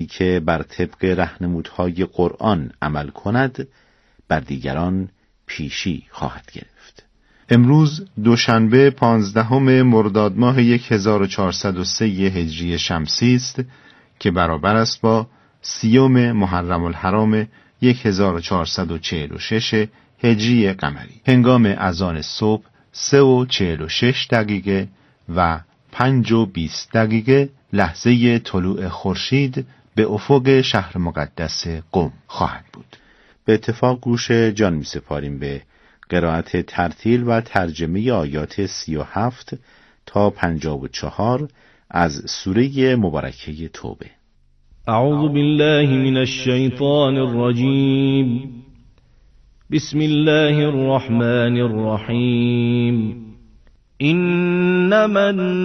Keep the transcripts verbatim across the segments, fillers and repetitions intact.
که بر طبق راهنمودهای قرآن عمل کند بر دیگران پیشی خواهد گرفت. امروز دوشنبه پانزدهم مرداد ماه هزار و چهارصد و سه هجری شمسی است که برابر است با سیوم محرم الحرام هزار و چهارصد و چهل و شش هجری قمری. هنگام اذان صبح سه و چهل و شش دقیقه و پنج و بیست دقیقه لحظه طلوع خورشید به افق شهر مقدس قم خواهد بود. به اتفاق گوش جان می سپاریم به قرائت ترتیل و ترجمه آیات سی و هفت تا پنجاه و چهار از سوره مبارکه توبه. اعوذ بالله من الشیطان الرجیم. بسم الله الرحمن الرحیم. انما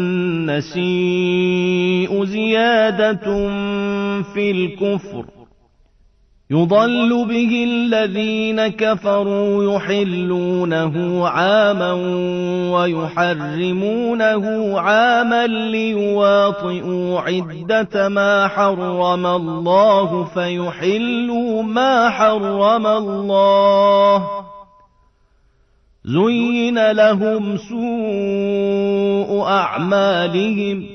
النسیء زیادة فی الكفر یضل به الذین كفروا یحلونه عاما ويحرمونه عاما ليواطئوا عدة ما حرم الله فيحلوا ما حرم الله زين لهم سوء اعمالهم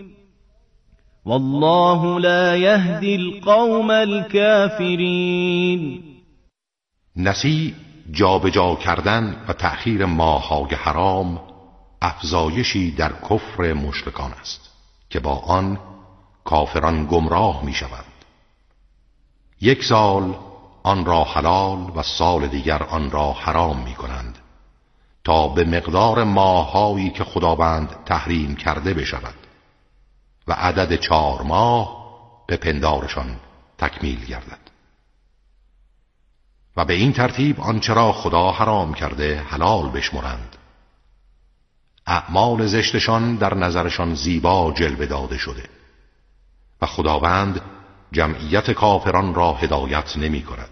والله لا يهدي القوم الكافرين. نسی جابجا کردن و تأخیر ماه‌های حرام افزایشی در کفر مشرکان است که با آن کافران گمراه می شوند. یک سال آن را حلال و سال دیگر آن را حرام می کنند تا به مقدار ماه‌هایی که خداوند تحریم کرده بشود و عدد چهار ماه به پندارشان تکمیل گردد و به این ترتیب آنچه را خدا حرام کرده حلال بشمرند. اعمال زشتشان در نظرشان زیبا جلوه داده شده و خداوند جمعیت کافران را هدایت نمی کند.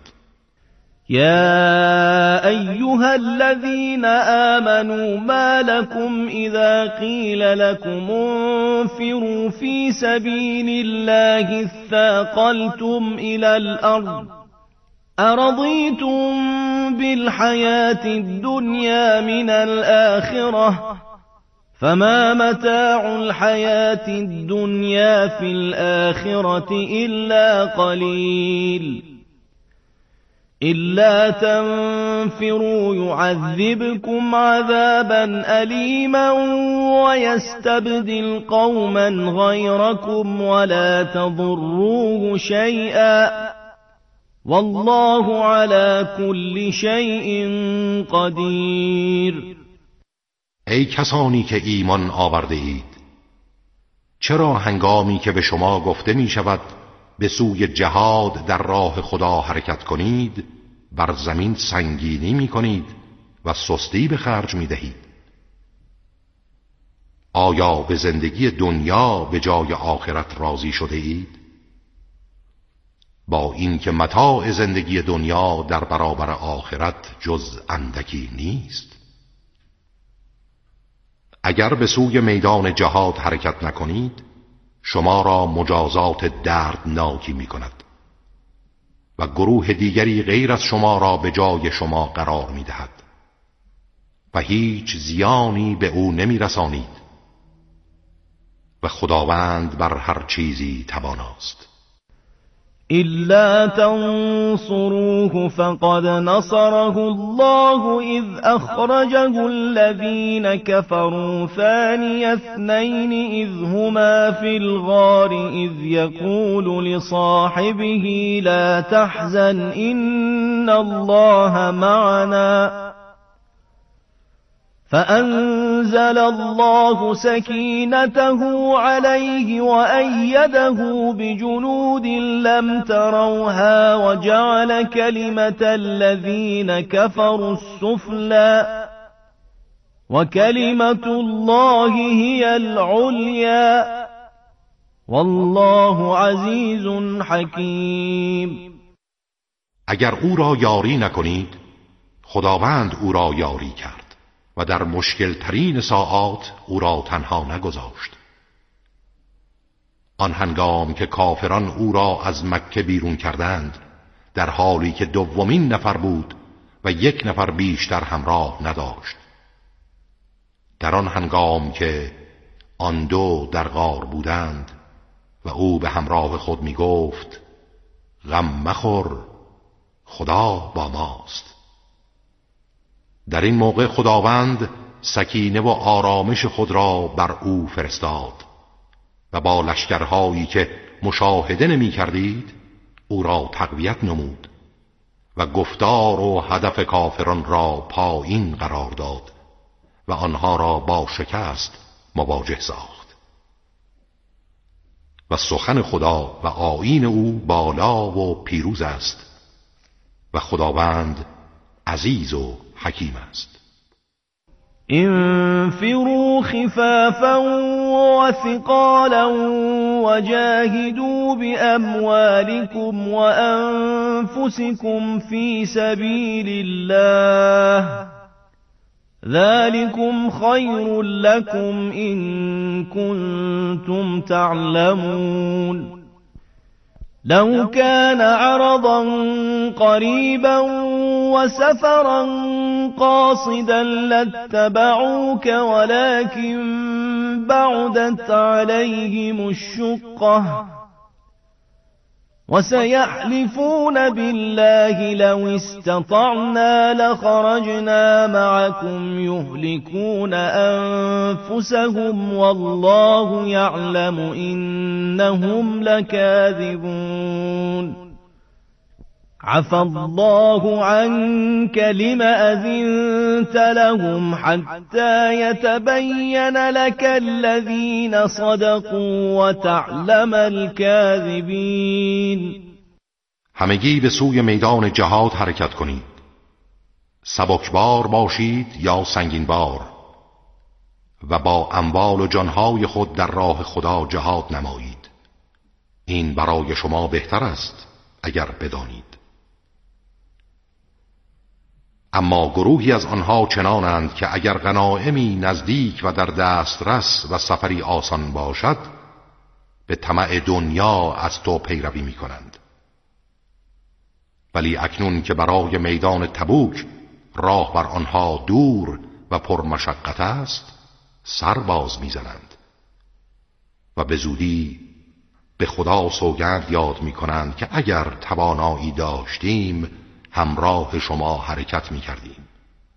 يا أيها الذين آمنوا ما لكم إذا قيل لكم انفروا في سبيل الله اثاقلتم إلى الأرض أرضيتم بالحياة الدنيا من الآخرة فما متاع الحياة الدنيا في الآخرة إلا قليل إلا تنفروا يعذبكم عذابا أليما ويستبدل قوما غيركم ولا تضروه شيئا والله على كل شيء قدير. ای کسانی که ایمان آورده اید، چرا هنگامی که به شما گفته می شود به سوی جهاد در راه خدا حرکت کنید بر زمین سنگینی می کنید و سستی به خرج می دهید؟ آیا به زندگی دنیا به جای آخرت راضی شده اید؟ با اینکه متاع زندگی دنیا در برابر آخرت جز اندکی نیست. اگر به سوی میدان جهاد حرکت نکنید شما را مجازات دردناکی می کند و گروه دیگری غیر از شما را به جای شما قرار می دهد و هیچ زیانی به او نمی رسانید و خداوند بر هر چیزی تواناست. إلا تنصروه فقد نصره الله إذ أخرجه الذين كفروا ثاني اثنين إذ هما في الغار إذ يقول لصاحبه لا تحزن إن الله معنا فأنزل الله سكينته عليه وأيده بجنود لم تروها وجعل كلمة الذين كفروا السفلى وكلمة الله هي العليا والله عزيز حكيم. اگر او را یاری نکنید خداوند او را یاری کرد و در مشکل ترین ساعات او را تنها نگذاشت. آن هنگام که کافران او را از مکه بیرون کردند، در حالی که دومین نفر بود و یک نفر بیشتر همراه نداشت. در آن هنگام که آن دو در غار بودند و او به همراه خود می گفت غم مخور، خدا با ماست. در این موقع خداوند سکینه و آرامش خود را بر او فرستاد و با لشکرهایی که مشاهده نمی کردید او را تقویت نمود و گفتار و هدف کافران را پایین قرار داد و آنها را با شکست مواجه ساخت. و سخن خدا و آیین او بالا و پیروز است و خداوند عزیز و حکیم است. انفروا خفافا وثقالا وجاهدوا بأموالكم وأنفسكم في سبيل الله ذلكم خير لكم إن كنتم تعلمون. لو كان عرضا قريبا وسفرا قاصدا لاتبعوك ولكن بعدت عليهم الشقة وسيحلفون بالله لو استطعنا لخرجنا معكم يهلكون أنفسهم والله يعلم إنهم لكاذبون. عفى الله عنك لم أذنت لهم حتى يتبين لك الذين صدقوا وتعلم الكاذبين. همگی به سوی میدان جهاد حرکت کنید. سبکبار باشید یا سنگینبار و با اموال و جانهای خود در راه خدا جهاد نمایید. این برای شما بهتر است اگر بدانید. اما گروهی از آنها چنانند که اگر غنایمی نزدیک و در دسترس و سفری آسان باشد به طمع دنیا از تو پیروی می کنند. ولی اکنون که برای میدان تبوک راه بر آنها دور و پرمشقت است سر باز می زنند و به زودی به خدا سوگند یاد می کنند که اگر توانایی داشتیم همراه شما حرکت می کردیم.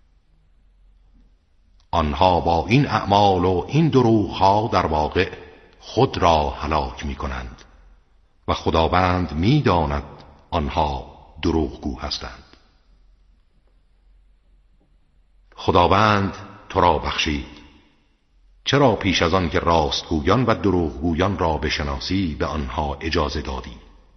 آنها با این اعمال و این دروغها در واقع خود را هلاک می کنند و خداوند می داند آنها دروغگو هستند. خداوند تو را بخشید. چرا پیش از آن که راستگویان و دروغگویان را بشناسی به آنها اجازه دادی؟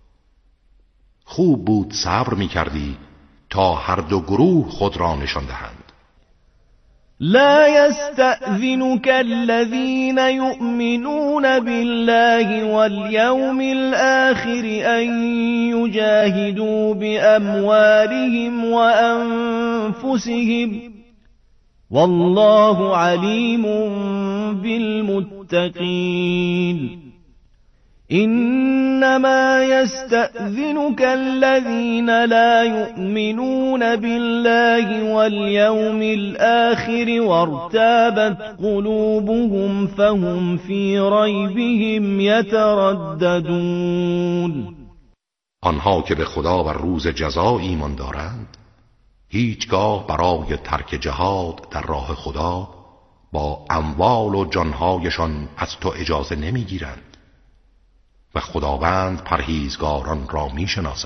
خوب بود صبر می کردی تا هر دو گروه خود را نشان دهند. لا يستأذنك الذين يؤمنون بالله واليوم الآخر أن يجاهدوا بأموالهم وأنفسهم والله عليم بالمتقين. إنما يستأذنك الذين لا يؤمنون بالله واليوم الآخر وارتابت قلوبهم فهم في ريبهم يترددون. آنها که به خدا و روز جزا ایمان دارند هیچگاه برای ترک جهاد در راه خدا با اموال و جانهایشان از تو اجازه نمیگیرند و خداوند پرهیزگاران را می شناسد.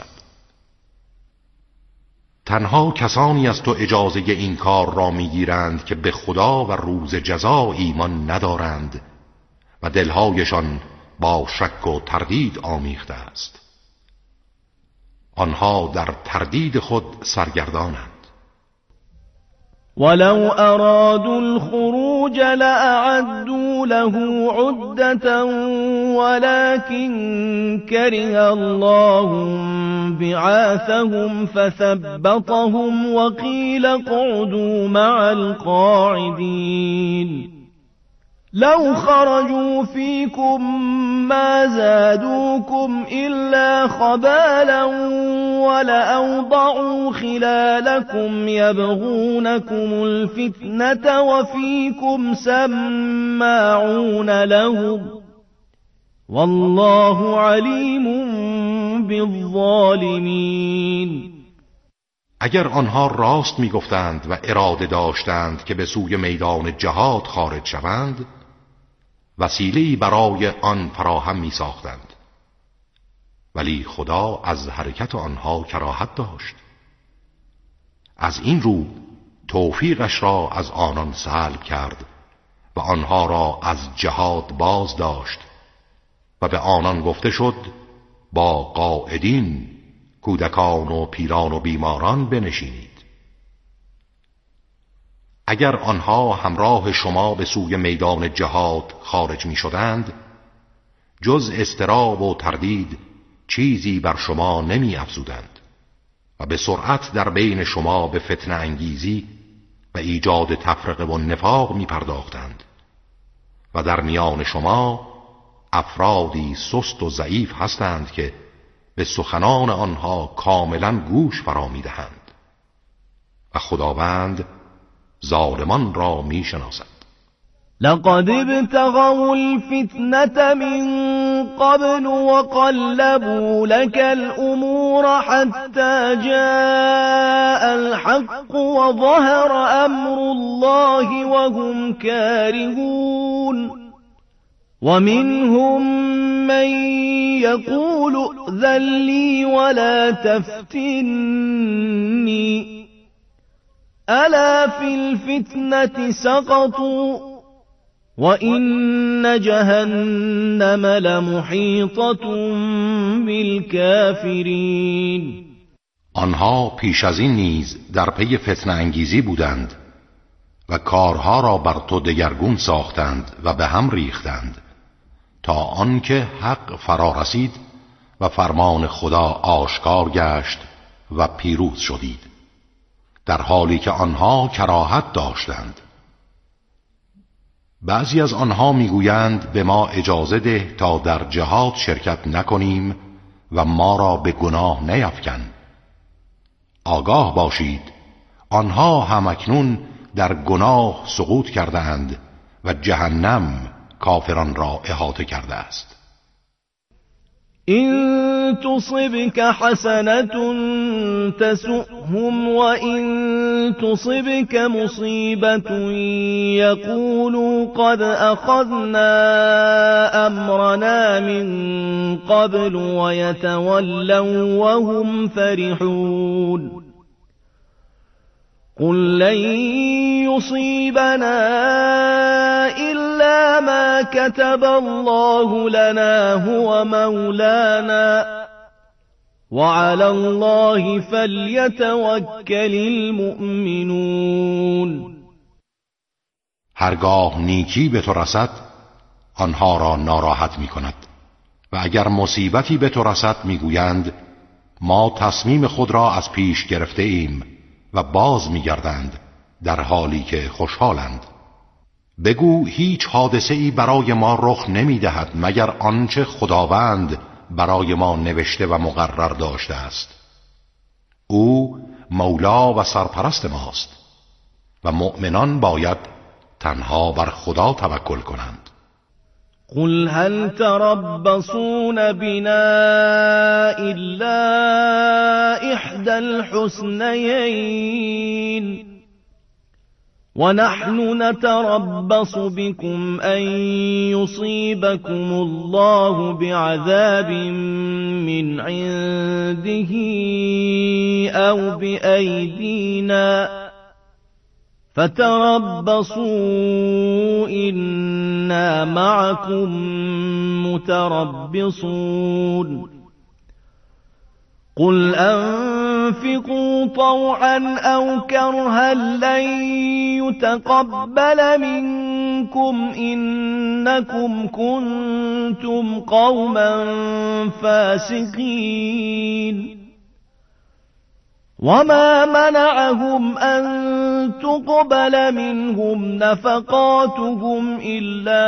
تنها کسانی از تو اجازه این کار را می گیرند که به خدا و روز جزا ایمان ندارند و دلهایشان با شک و تردید آمیخته است. آنها در تردید خود سرگردانند. ولو أرادوا الخروج لأعدوا له عدة ولكن كره الله بعاثهم فثبطهم وقيل اقعدوا مع القاعدين. لو خرجوا فيكم ما زادوكم إلا خبالا ولأوضعوا خلالكم يبغونكم الفتنة وفيكم سماعون لهم والله علیم بالظالمین. اگر آنها راست میگفتند و اراده داشتند که به سوی میدان جهاد خارج شوند، وسیله‌ای برای آن فراهم می ساختند، ولی خدا از حرکت آنها کراهت داشت. از این رو توفیقش را از آنان سلب کرد و آنها را از جهاد باز داشت و به آنان گفته شد با قاعدین، کودکان و پیران و بیماران بنشینید. اگر آنها همراه شما به سوی میدان جهاد خارج می شدند، جز اضطراب و تردید چیزی بر شما نمی افزودند و به سرعت در بین شما به فتنه انگیزی و ایجاد تفرقه و نفاق می پرداختند و در میان شما افرادی سست و ضعیف هستند که به سخنان آنها کاملا گوش فرا می دهند و خداوند ظالمان را می شناسد. لقد ابتغوا الفتنة من قبل وقلبوا لك الأمور حتى جاء الحق وظهر أمر الله وهم كارهون ومنهم من يقول ائذن لي ولا تفتني ألا في الفتنة سقطوا وإن جهنم لمحيطة بالكافرين. آنها پیش از این نیز در پی فتنه انگیزی بودند و کارها را بر تو دگرگون ساختند و به هم ریختند تا آنکه حق فرا رسید و فرمان خدا آشکار گشت و پیروز شدید، در حالی که آنها کراهت داشتند. بعضی از آنها میگویند به ما اجازه ده تا در جهاد شرکت نکنیم و ما را به گناه نیفکن. آگاه باشید آنها همکنون در گناه سقوط کردند و جهنم کافران را احاطه کرده است. إن تصبك حسنة تسؤهم وإن تصبك مصيبة يقولوا قد أخذنا أمرنا من قبل ويتولوا وهم فرحون. قل لن يصيبنا إلا ما كتب الله لنا هو مولانا وعلى الله فليتوكل المؤمنون. هرگاه نیکی به تو رسد آنها را ناراحت می کند و اگر مصیبتی به تو رسد می گویند ما تصمیم خود را از پیش گرفته ایم و باز می گردند در حالی که خوشحالند. بگو هیچ حادثه ای برای ما رخ نمی دهد مگر آنچه خداوند برای ما نوشته و مقرر داشته است. او مولا و سرپرست ماست و مؤمنان باید تنها بر خدا توکل کنند. قل هل تربصون بنا إلا إحدى الحسنيين ونحن نتربص بكم أن يصيبكم الله بعذاب من عنده أو بأيدينا فتربصوا إنا معكم متربصون. قل أنفقوا طوعا أو كرها لن يتقبل منكم إنكم كنتم قوما فاسقين. وما منعهم أن تقبل منهم نفقاتهم إلا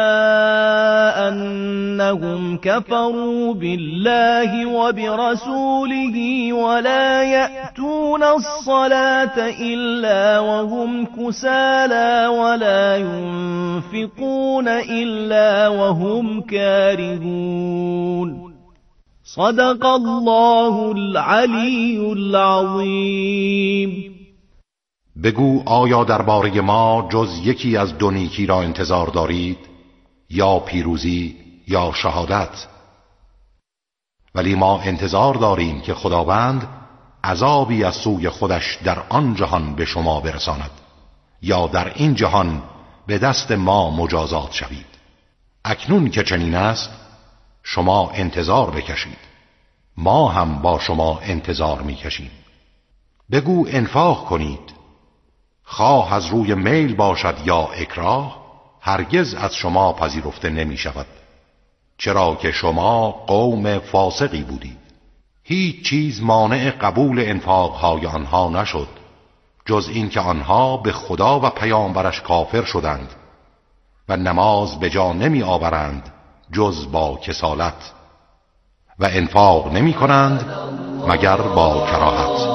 أنهم كفروا بالله وبرسوله ولا يأتون الصلاة إلا وهم كسالى ولا ينفقون إلا وهم كارهون. صدق الله العلی العظیم. بگو آیا درباره ما جز یکی از دو نیکی را انتظار دارید، یا پیروزی یا شهادت؟ ولی ما انتظار داریم که خداوند عذابی از سوی خودش در آن جهان به شما برساند یا در این جهان به دست ما مجازات شوید. اکنون که چنین است شما انتظار بکشید، ما هم با شما انتظار میکشیم. بگو انفاق کنید، خواه از روی میل باشد یا اکراه، هرگز از شما پذیرفته نمی شود، چرا که شما قوم فاسقی بودید. هیچ چیز مانع قبول انفاقهای آنها نشد جز اینکه آنها به خدا و پیامبرش کافر شدند و نماز به جا نمی آورند جز با کسالت و انفاق نمی کنند مگر با کراهت.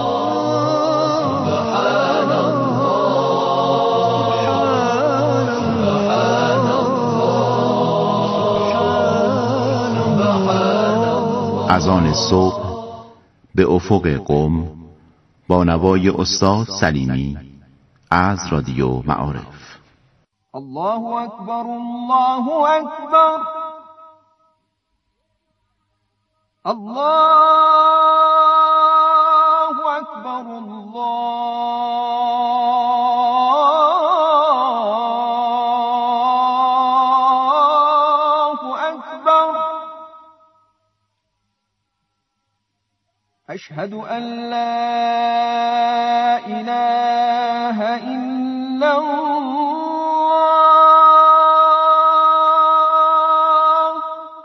از آن صبح به افق قم با نوای استاد سلیمی از رادیو معارف. الله اکبر الله اکبر الله اکبر الله اکبر. اشهد ان لا اله الا الله.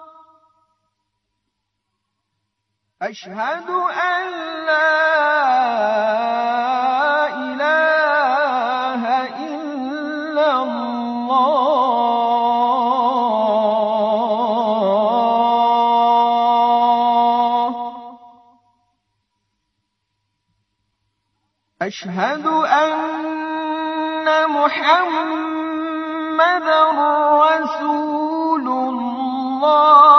اشهد ان لا اله الا الله. اشهد ان محمدا رسول الله.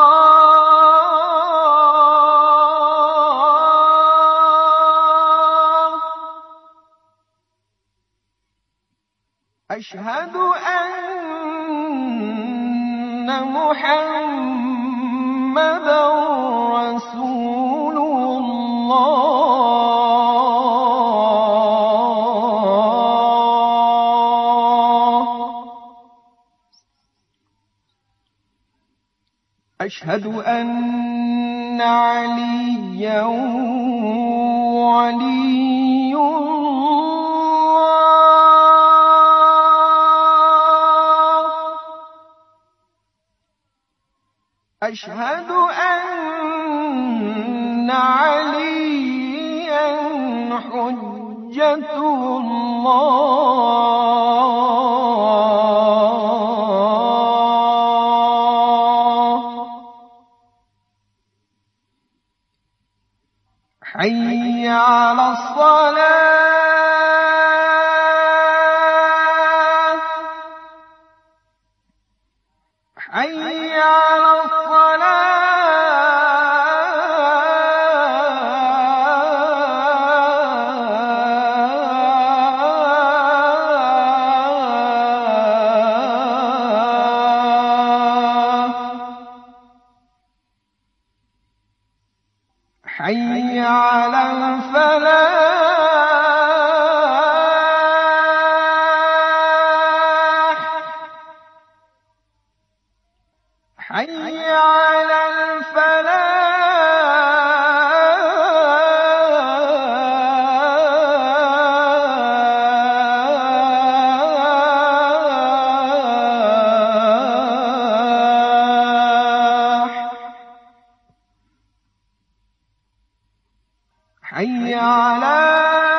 اشهد ان محمدا رسول الله. اشهد ان عليا ولي الله. اشهد ان عليا حجة الله. حي على الصلاة حي على الصلاة. حي على الفلاح حي على الفلاح. حي على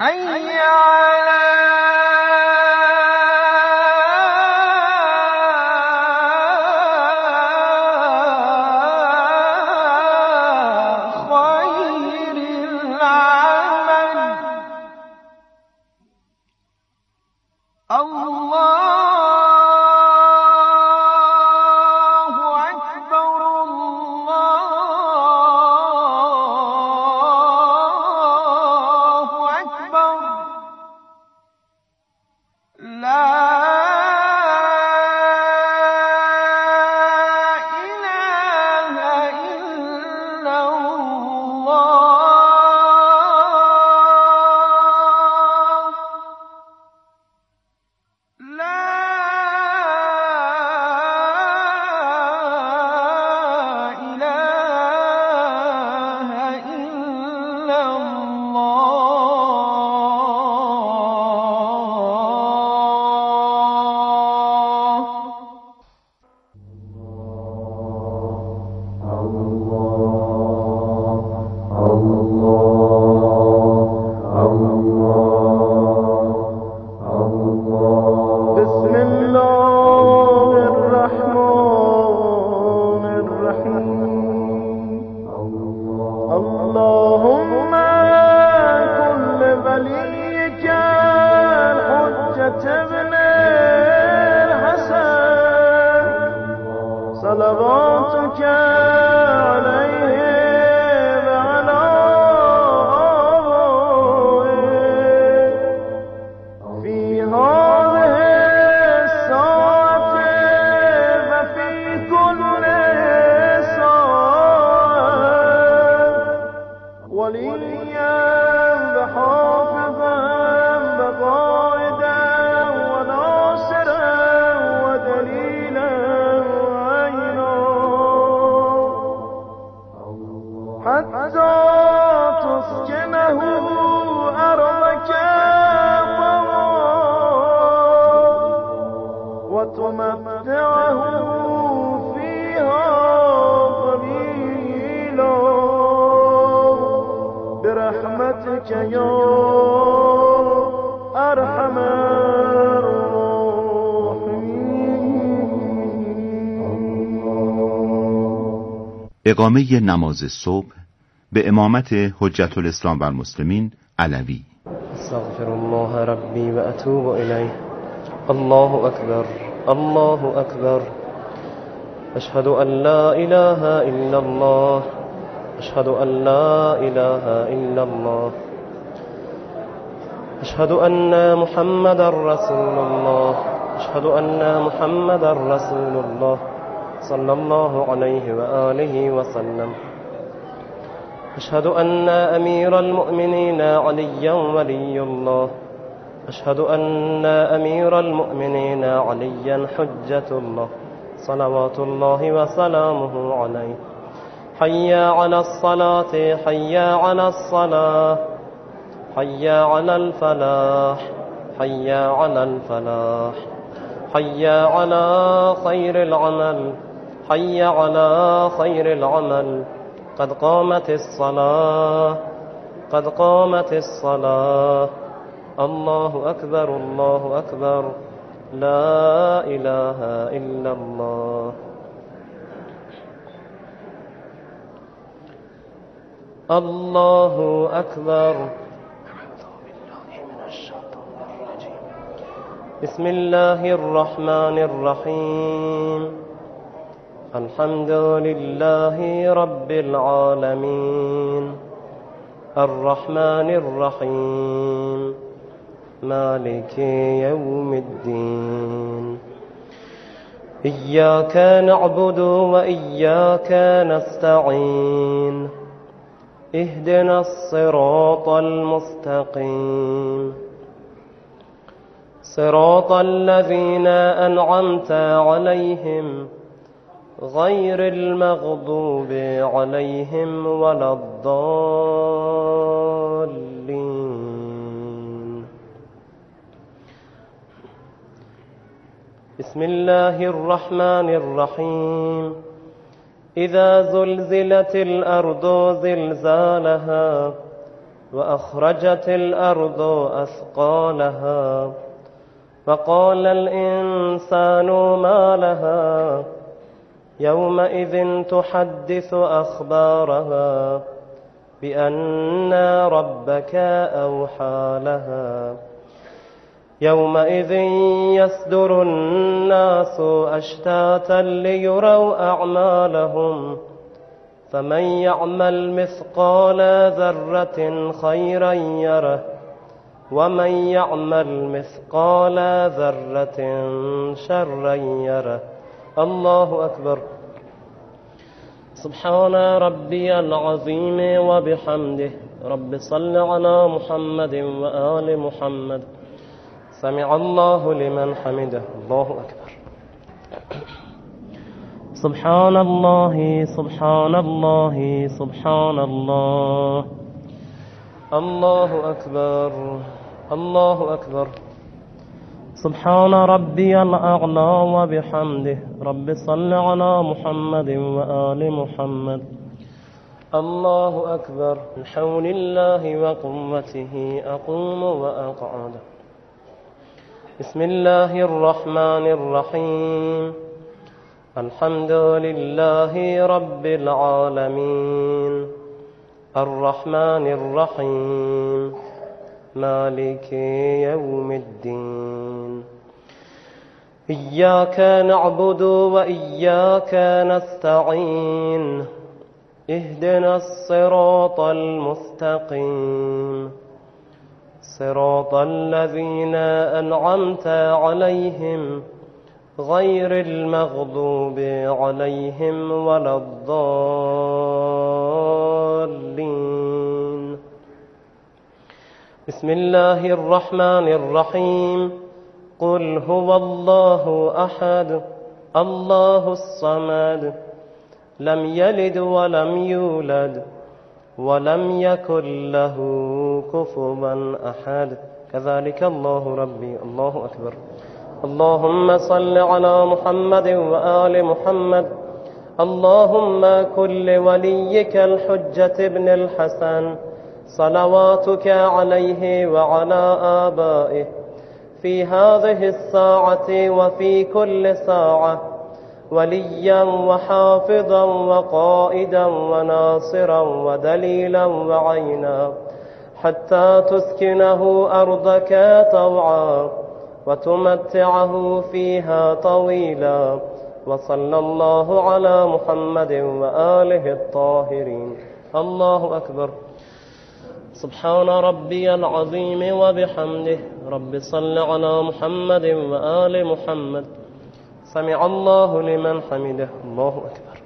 حي على اقامه نماز صبح به امامت حجت الاسلام و المسلمین علوی. استغفر الله ربی و اتوب الیه. الله اکبر الله اکبر. اشهد ان لا اله الا الله. اشهد ان لا اله الا الله. اشهد ان محمد رسول الله. اشهد ان محمد رسول الله صلى الله عليه وآله وسلم. أشهد أن أمير المؤمنين عليا ولي الله. أشهد أن أمير المؤمنين عليا حجة الله صلوات الله وسلامه عليه. حي على الصلاة حي على الصلاة حي على الفلاح حي على الفلاح حي على خير العمل حي على خير العمل. قد قامت الصلاة قد قامت الصلاة. الله أكبر الله أكبر. لا إله إلا الله. الله أكبر. بسم الله الرحمن الرحيم. الحمد لله رب العالمين الرحمن الرحيم مالك يوم الدين. إياك نعبد وإياك نستعين. اهدنا الصراط المستقيم صراط الذين أنعمت عليهم غير المغضوب عليهم ولا الضالين. بسم الله الرحمن الرحيم. إذا زلزلت الأرض زلزالها وأخرجت الأرض أثقالها وقال الإنسان ما لها يومئذ تحدث أخبارها بأن ربك أوحى لها يومئذ يصدر الناس أشتاتا ليروا أعمالهم فمن يعمل مثقال ذرة خيرا يره ومن يعمل مثقال ذرة شرا يره. الله أكبر. سبحان ربي العظيم وبحمده. رب صل على محمد وآل محمد. سمع الله لمن حمده. الله أكبر. سبحان الله سبحان الله سبحان الله. الله أكبر الله أكبر. سبحان ربي الأعلى وبحمده. رب صل على محمد وآل محمد. الله أكبر. بحول الله وقوته أقوم وأقعد. بسم الله الرحمن الرحيم. الحمد لله رب العالمين الرحمن الرحيم مالك يوم الدين. إياك نعبد وإياك نستعين. اهدنا الصراط المستقيم صراط الذين أنعمت عليهم غير المغضوب عليهم ولا الضالين. بسم الله الرحمن الرحيم. قل هو الله أحد الله الصمد لم يلد ولم يولد ولم يكن له كفوا أحد. كذلك الله ربي. الله أكبر. اللهم صل على محمد وآل محمد. اللهم كن لوليك الحجة ابن الحسن صلواتك عليه وعلى آبائه في هذه الساعة وفي كل ساعة وليا وحافظا وقائدا وناصرا ودليلا وعينا حتى تسكنه أرضك طوعا وتمتعه فيها طويلا. وصلى الله على محمد وآله الطاهرين. الله أكبر. سبحان ربي العظيم وبحمده. رب صل على محمد وآل محمد. سمع الله لمن حمده. الله أكبر.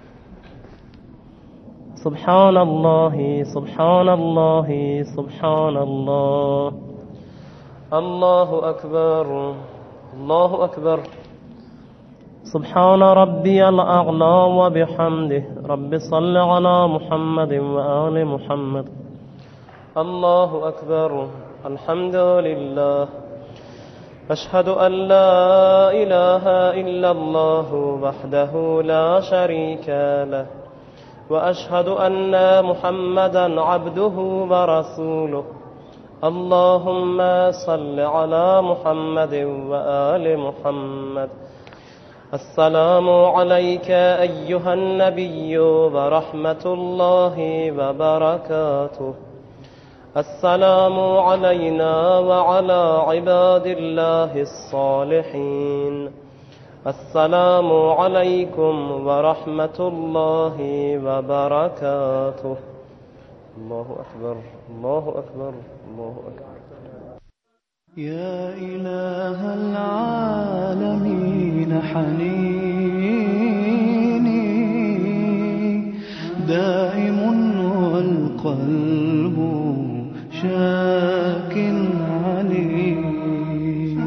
سبحان الله سبحان الله سبحان الله. الله أكبر الله أكبر. سبحان ربي الأعلى وبحمده. رب صل على محمد وآل محمد. الله أكبر. الحمد لله. أشهد أن لا إله إلا الله وحده لا شريك له وأشهد أن محمدا عبده ورسوله. اللهم صل على محمد وآل محمد. السلام عليك أيها النبي ورحمة الله وبركاته. السلام علينا وعلى عباد الله الصالحين. السلام عليكم ورحمة الله وبركاته. الله أكبر الله أكبر الله أكبر. يا إله العالمين حنيني دائم والقلب شاك عليم.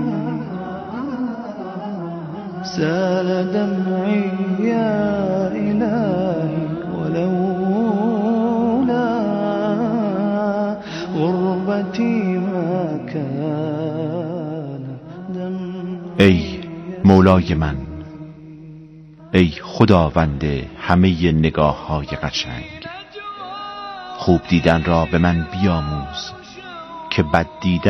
سال دمعي يا إلهي ولولا غربتي ما كان دمعي. ای مولای من، ای خداوند همه نگاه های قشنگ، خوب دیدن را به من بیاموز که بد دیدن